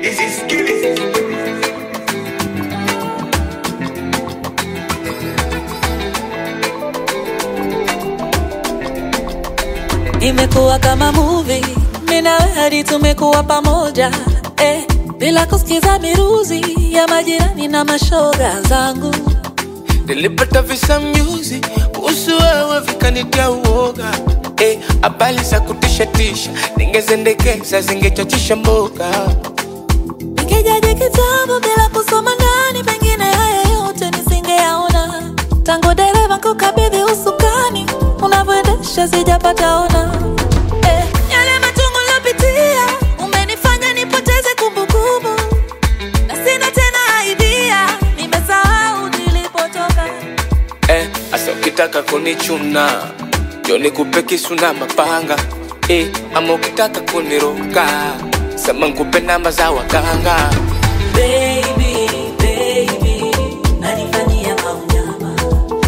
Imekuwa kama movie, mimi na wewe hadi tumekuwa pamoja, bila kusikiza miruzi ya majirani na mashoga zangu. Nilipata visa music, kuhusu wewe vikanitia uoga, habari za kutisha, ningezendekeza zingechachisha mboga. Ningejaji kitabu bila kusoma ndani, pengine haya yote nisingeyaona. Tangu dereva kukabidhi usukani, unavyoendesha sijapata ona. Yale machungu niliyopitia, umenifanya nipoteze kumbukumbu, na sina tena idea, nimesahau nilipotoka. Asa ukitaka kunichuna, njoo nikupe kisu na mapanga. Ama ukitaka kuniroga, sema nikupe namba za waganga. Baby, baby, nanifanyia maunyama.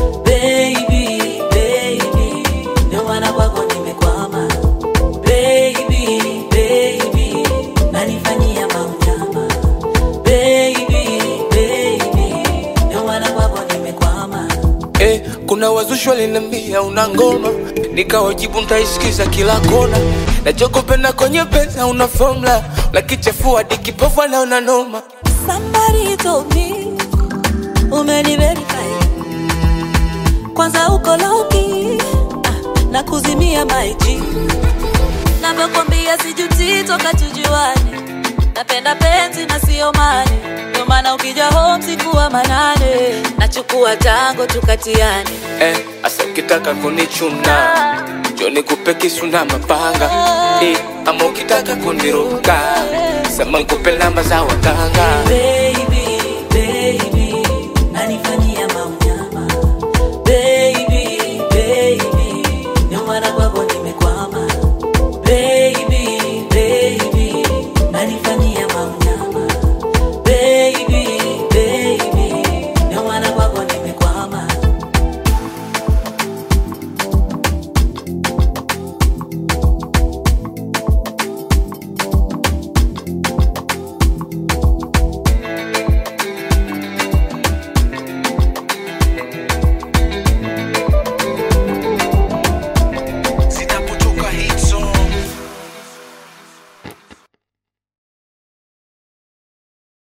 Baby, baby, ndio maana kwako nimekwama. Baby, baby, nanifanyia maunyama. Baby, baby, ndio maana kwako nimekwama. Kuna wazushi waliniambia una ngoma, nikawajibu nitaisikiza kila kona. Nachokupenda kwenye pesa una formula, unakichafua dikipofu na una noma. Somebody told me umeniverify, kwanza uko low-key, na kuzimia my G. Namekwambia sijuti toka tujuane, napenda penzi na sio mali, ndio maana ukija home sikuwa manane, nachukua tango tukatiane. Asa ukitaka kunichuna, njoo nikupe kisu na mapanga. Ama ukitaka kuniroga, sema nikupe namba za waganga. Baby, baby, nanifanyia